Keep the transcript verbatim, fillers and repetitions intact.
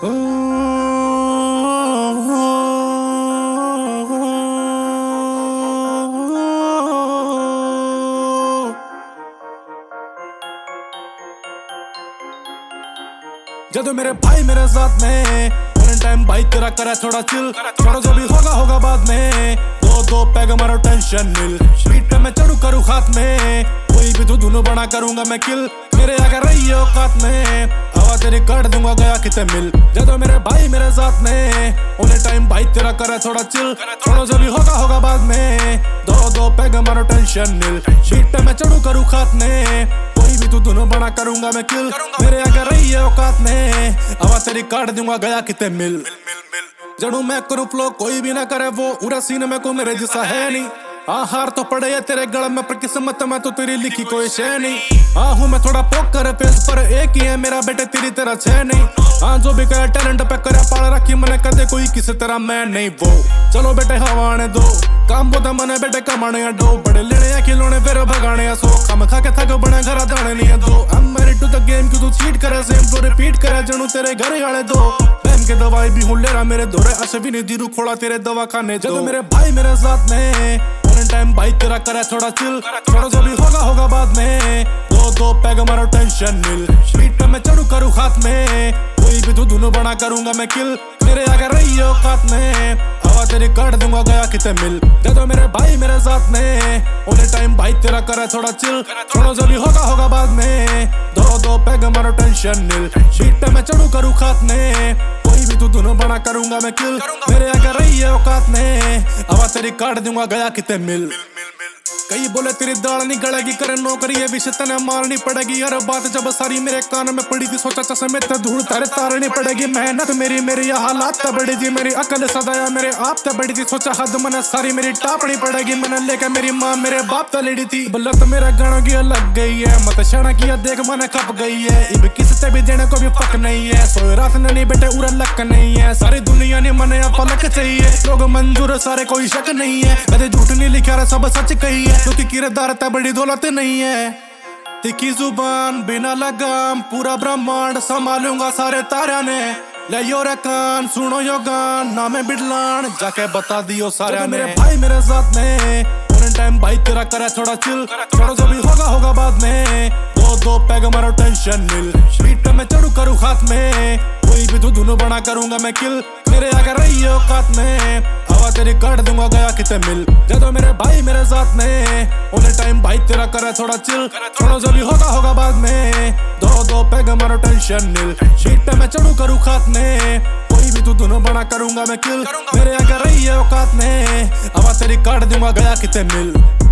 जब मेरे भाई मेरे साथ में टाइम भाई तेरा करे थोड़ा चिल, छोड़ो जो भी होगा होगा बाद में। दो दो पैग मारो टेंशन नील, बीट पे मैं चढ़ू करूँ हाथ में, कोई भी तू दोनों बना करूंगा मैं किल। मेरे आगे रही है औकात में, हवा तेरी काट दूंगा गया किते मिल। जब मेरे भाई मेरे साथ में उन्हें टाइम भाई तेरा करे थोड़ा चिल, छोड़ो जो भी होगा होगा बाद में। दो दो पैग मारो टेंशन नील, बीट पे मैं चढ़ू करूँ हाथ में, कोई भी तू दोनों बना करूंगा मैं किल। मेरे आगे रही है औकात में, हवा तेरी काट दूंगा गया किते मिल। जड़ू मैं करूं फ्लो कोई भी ना करे वो, पूरा सीन में को मेरे जैसा है नहीं। हाँ हार तो पड़े है तेरे गल में पर किस्मत में तो तेरी लिखी कोई शे नहीं। हाँ हूँ मैं थोड़ा पोक कर फेस पर एक ही है मेरा बेटे तेरी तरह छे नहीं। हाँ जो भी करे टैलेंट पे करे पाल रखी मैंने कदे कोई किसी तरह मैं नहीं वो। चलो बेटे हवाने दो काम बोदा मने बेटे कमाने दो, बड़े लेने या खिलौने फिर भगाने सो। खाम खा के थक बने घर दाने नहीं दो। I'm married to the game क्यों तू चीट करे सेम तो रिपीट करे जनू तेरे घर वाले दो। बहन के दवाई भी हूँ लेरा मेरे दौरे अशवी नहीं दीरू खोला तेरे दवा खाने। जब मेरे भाई मेरे साथ में टाइम भाई तेरा करे थोड़ा चिल, छोड़ो जो भी होगा होगा बाद में। दो दो पैग मारो टेंशन नील, बीट पे मैं चढ़ू करूँ हाथ में, कोई भी तू दोनों बना करूंगा मैं किल। मेरे आगे रही है औकात में, हवा तेरी काट दूंगा गया किते मिल। जब मेरे भाई मेरे साथ में उन्हें टाइम भाई तेरा करे थोड़ा चिल, छोड़ो जो भी होगा होगा बाद में। दो दो पैग मारो टेंशन नील, बीट पे मैं चढ़ू करूँ हाथ में, कोई भी तू दोनों बना करूंगा मैं किल। मेरे आगे रही है औकात में, हवा तेरी काट दूंगा गया किते मिल। कई बोले तेरी दाल नहीं गलेगी करे नौकरी ये विषय तने मारनी पड़ेगी। हर बात जब सारी मेरे कान में पड़ी थी सोचा चश्मे ते धूल तारे तारनी पड़ेगी। मेहनत मेरी मेरी हालात ते बड़ी थी, मेरी अकल सदाया मेरे आप ते बड़ी थी। सोचा हद मने सारी मेरी टापनी पड़ेगी, मैंने लेके मेरी माँ मेरे बाप ते लड़ी थी। बल्लत मेरा गाना की लग गई है, मत शना किया देख मने खप गई है। इब किस ते भी देने को भी फक नहीं है, सोए रात नहीं बेटे उरा लक नहीं है। सारी दुनिया ने मने फलक चाहिए, लोग मंजूर सारे कोई शक नहीं है। कदे झूठ नहीं लिखा रे सब सच कही है, क्योंकि किरदार ते बड़ी दौलत नहीं है। तिखी जुबान बिना लगाम पूरा ब्रह्मांड संभालूंगा सारे तारा ने। ले यो रे कान सुनो यो गान ना मैं बिडलान जाके बता दियो सारे। मेरे भाई मेरे साथ में टाइम भाई तेरा करे थोड़ा चिल, छोड़ो जो भी होगा होगा बाद में। दो दो पैग मारो टेंशन नील, बीट पे मैं चढ़ू करूँ हाथ में, कोई भी तू दोनों बना करूंगा मैं किल। मेरे आगे रही है औकात में, हवा तेरी काट दूंगा गया किते मिल। जब मेरे भाई मेरे साथ में उन्हें टाइम भाई तेरा करे थोड़ा चिल, छोड़ो जो भी होगा होगा बाद में। दो दो पैग मारो टेंशन नील, बीट पे मैं चढ़ू करूँ हाथ में, कोई भी तू दोनों बना करूंगा मैं किल। मेरे आगे रही है औकात में, हवा तेरी काट दूंगा गया किते मिल।